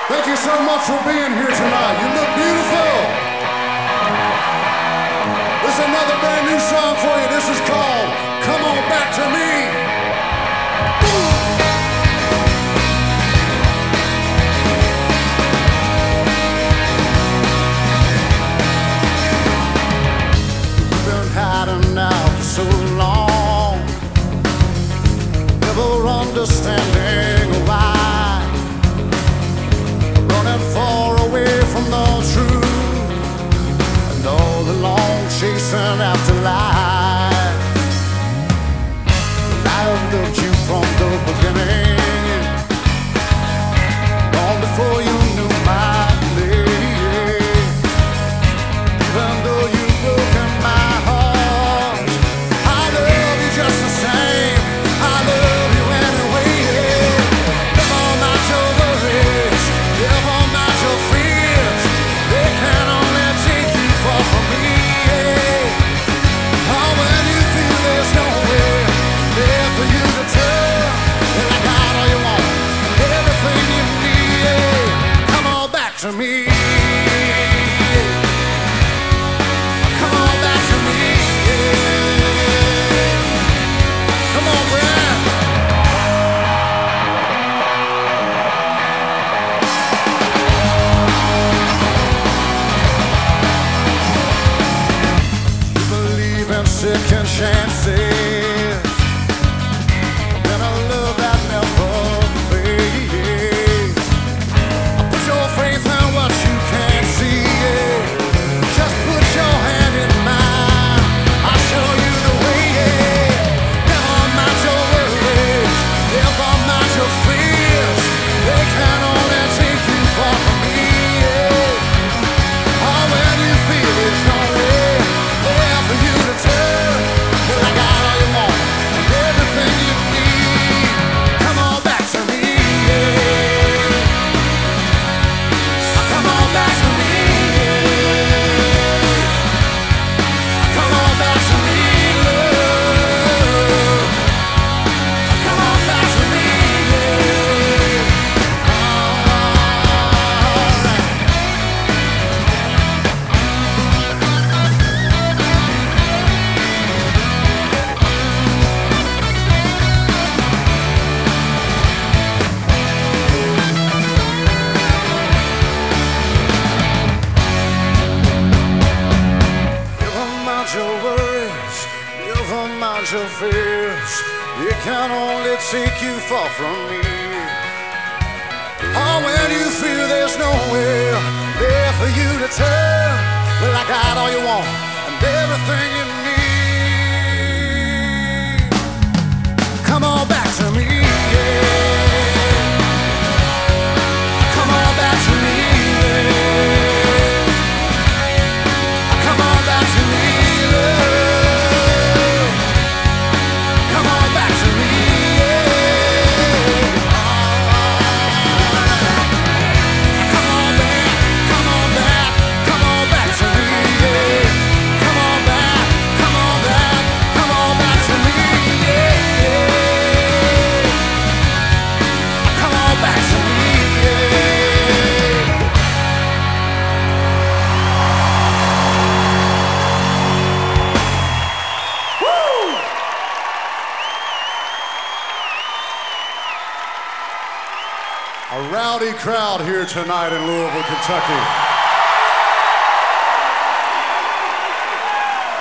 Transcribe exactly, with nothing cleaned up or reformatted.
Thank you so much for being here tonight. You look beautiful. This is another brand new song for you. This is called Come On Back to Me. So long, never understanding why, running far away from the truth, and all along chasing after lies. I loved you from the beginning, long before you knew my name. Even though you broke in my heart, to me. Come on back to me. Come on, Brad. You believe in second chances, in a love that never fades. Put your faith in what you can't see, yeah. Just put your hand in mine, I'll show you the way, yeah. Never mind your worries, never mind your fears, they can only take you far from me, yeah. Oh, when you feel there's no way there for you to turn, well, I got all you want and everything you need. Come on back to me, yeah. Come on back to me, yeah. Come on back to me, love. Come on back to me, yeah. Never mind your worries, never mind your fears, it can only take you far from me. Oh, when you feel there's nowhere there for you to turn, well, I got all you want and everything you need. Come on back to me, yeah. Come on back to me, yeah. Come on back to me, love. Come on back to me, yeah. Come on back, come on back, come on back to me, yeah. Come on back, come on back, come on back to me, yeah. Come on back to me, yeah. A rowdy crowd here tonight in Louisville, Kentucky.